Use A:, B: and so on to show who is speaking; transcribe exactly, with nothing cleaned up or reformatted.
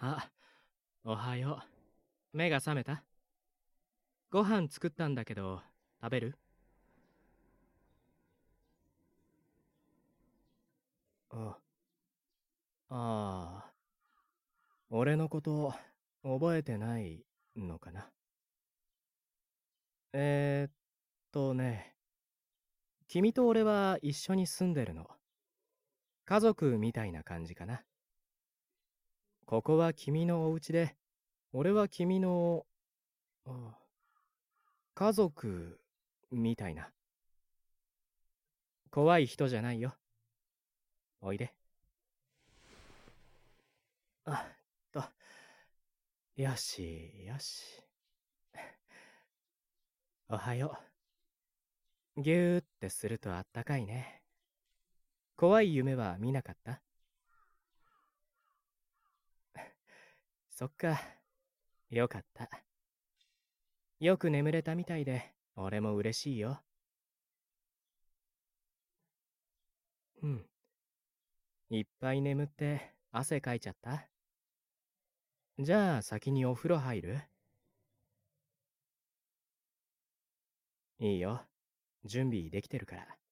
A: あ、おはよう。目が覚めた？ご飯作ったんだけど、食べる？あ、ああ、俺のこと覚えてないのかな。えーっとね、君と俺は一緒に住んでるの。家族みたいな感じかな。ここは君のお家で、俺は君の、あ家族みたいな。怖い人じゃないよ。おいで。あっと、よしよし。おはよう。ぎゅーってするとあったかいね。怖い夢は見なかった？そっか。よかった。よく眠れたみたいで、俺も嬉しいよ。うん。いっぱい眠って汗かいちゃった？じゃあ先にお風呂入る？いいよ。準備できてるから。